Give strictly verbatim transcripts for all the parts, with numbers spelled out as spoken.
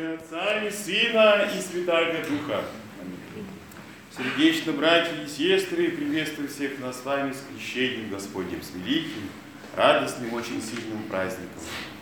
имя Отца и Сына и Святаго Духа. Сердечно, братья и сестры, приветствую всех нас с вами с крещением Господним, с великим, радостным, очень сильным праздником.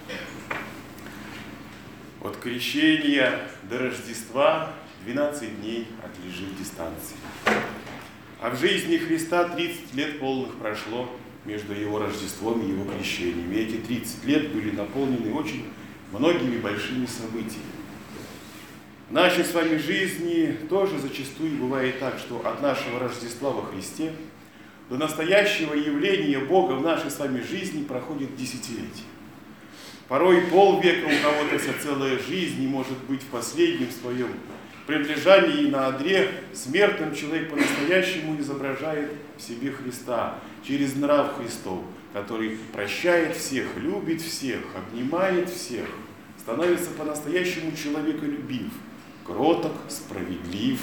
От крещения до Рождества двенадцать дней отлежит дистанции. А в жизни Христа тридцать лет полных прошло между Его Рождеством и Его крещением. И эти тридцать лет были наполнены очень многими большими событиями. В нашей с вами жизни тоже зачастую бывает так, что от нашего Рождества во Христе до настоящего явления Бога в нашей с вами жизни проходит десятилетия. Порой полвека, у кого-то вся целая жизнь, и может быть в последнем своем приближании на одре смертным человек по-настоящему изображает в себе Христа через нрав Христов, который прощает всех, любит всех, обнимает всех, становится по-настоящему человеколюбив, кроток, справедлив.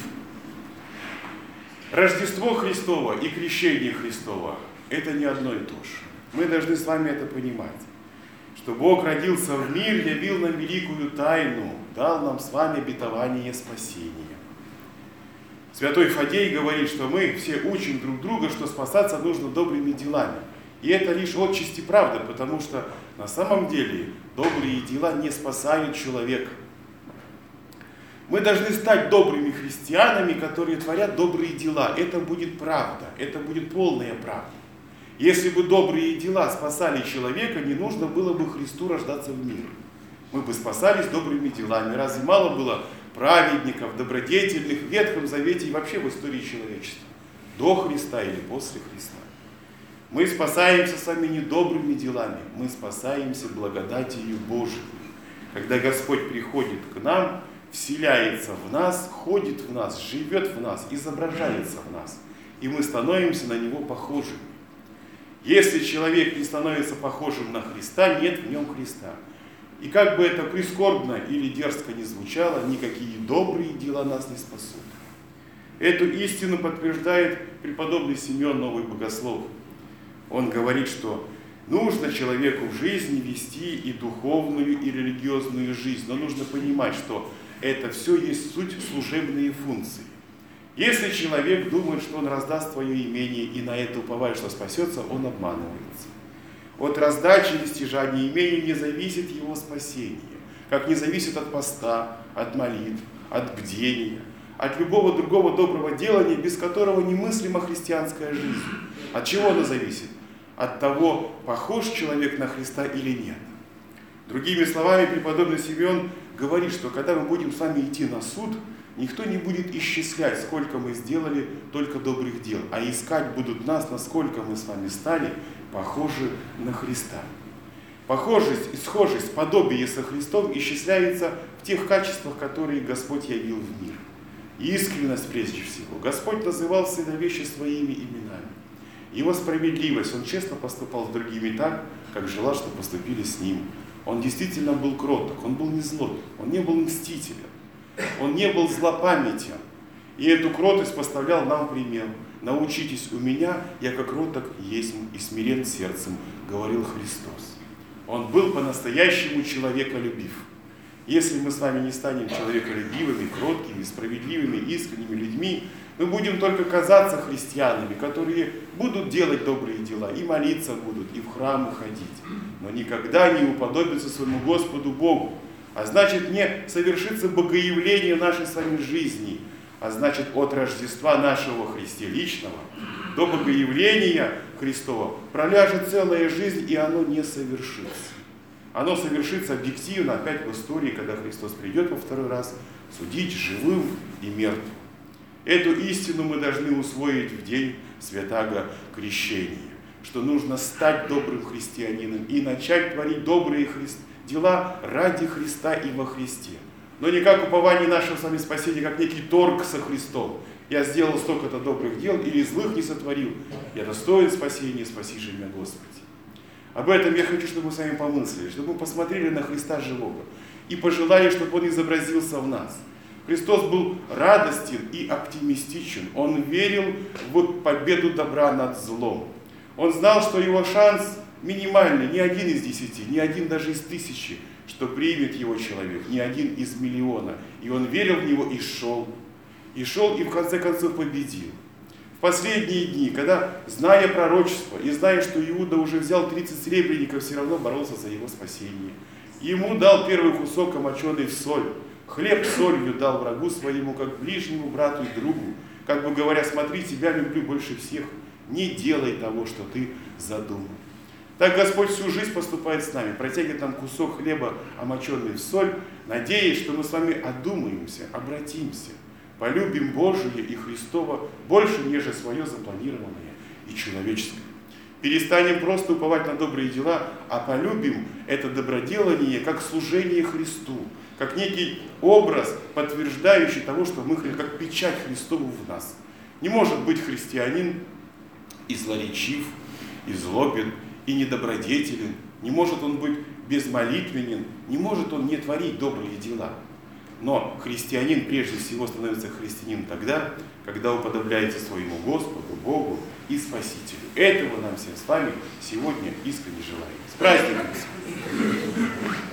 Рождество Христово и крещение Христово – это не одно и то же. Мы должны с вами это понимать, что Бог родился в мир, явил нам великую тайну, дал нам с вами обетование спасения. Святой Фадей говорит, что мы все учим друг друга, что спасаться нужно добрыми делами. И это лишь отчасти правда, потому что на самом деле добрые дела не спасают человека. Мы должны стать добрыми христианами, которые творят добрые дела. Это будет правда, это будет полная правда. Если бы добрые дела спасали человека, не нужно было бы Христу рождаться в мир. Мы бы спасались добрыми делами. Разве мало было праведников, добродетельных в Ветхом Завете и вообще в истории человечества? До Христа или после Христа? Мы спасаемся с вами не добрыми делами, мы спасаемся благодатью Божией. Когда Господь приходит к нам, вселяется в нас, ходит в нас, живет в нас, изображается в нас, и мы становимся на Него похожими. Если человек не становится похожим на Христа, нет в нем Христа. И как бы это прискорбно или дерзко не звучало, никакие добрые дела нас не спасут. Эту истину подтверждает преподобный Симеон Новый Богослов. Он говорит, что нужно человеку в жизни вести и духовную, и религиозную жизнь, но нужно понимать, что это все есть суть служебные функции. Если человек думает, что он раздаст свое имение и на это уповает, что спасется, он обманывается. От раздачи или стяжания имения не зависит его спасение, как не зависит от поста, от молитв, от бдения, от любого другого доброго делания, без которого немыслима христианская жизнь. От чего оно зависит? От того, похож человек на Христа или нет. Другими словами, преподобный Симеон говорит, что когда мы будем с вами идти на суд, никто не будет исчислять, сколько мы сделали только добрых дел, а искать будут нас, насколько мы с вами стали похожи на Христа. Похожесть и схожесть, подобие со Христом исчисляется в тех качествах, которые Господь явил в мир. И искренность прежде всего. Господь называл всегда вещи своими именами. Его справедливость, Он честно поступал с другими так, как желал, чтобы поступили с Ним. Он действительно был кроток, Он был не злой, Он не был мстителем, Он не был злопамятен. И эту кротость поставлял нам в пример. «Научитесь у меня, я как кроток есть и смирен сердцем», говорил Христос. Он был по-настоящему человеколюбив. Если мы с вами не станем человеколюбивыми, кроткими, справедливыми, искренними людьми, мы будем только казаться христианами, которые будут делать добрые дела, и молиться будут, и в храмы ходить, но никогда не уподобятся своему Господу Богу. А значит, не совершится богоявление нашей с вами жизни, а значит, от Рождества нашего Христе личного до богоявления Христова проляжет целая жизнь, и оно не совершится. Оно совершится объективно опять в истории, когда Христос придет во второй раз судить живым и мертвым. Эту истину мы должны усвоить в день святаго крещения, что нужно стать добрым христианином и начать творить добрые хри... дела ради Христа и во Христе. Но не как упование нашего с вами спасения, как некий торг со Христом. Я сделал столько-то добрых дел или злых не сотворил. Я достоин спасения, спаси же меня, Господи. Об этом я хочу, чтобы мы с вами помыслили, чтобы мы посмотрели на Христа живого и пожелали, чтобы Он изобразился в нас. Христос был радостен и оптимистичен. Он верил в победу добра над злом. Он знал, что его шанс минимальный, не один из десяти, не один даже из тысячи, что примет его человек, не один из миллиона. И он верил в него и шел. И шел, и в конце концов победил. В последние дни, когда, зная пророчество и зная, что Иуда уже взял тридцать серебряников, все равно боролся за его спасение. Ему дал первый кусок, омоченный в соль. Хлеб солью дал врагу своему, как ближнему брату и другу. Как бы говоря, смотри, тебя люблю больше всех. Не делай того, что ты задумал. Так Господь всю жизнь поступает с нами, протягивает нам кусок хлеба, омоченный в соль, надеясь, что мы с вами одумаемся, обратимся, полюбим Божие и Христово больше, нежели свое запланированное и человеческое. Перестанем просто уповать на добрые дела, а полюбим это доброделание как служение Христу, как некий образ, подтверждающий того, что мы, как печать Христову в нас. Не может быть христианин и злоречив, и злобен, и недобродетелен, не может он быть безмолитвенен, не может он не творить добрые дела. Но христианин прежде всего становится христианином тогда, когда уподобляется своему Господу, Богу и Спасителю. Этого нам всем с вами сегодня искренне желаем. С праздником!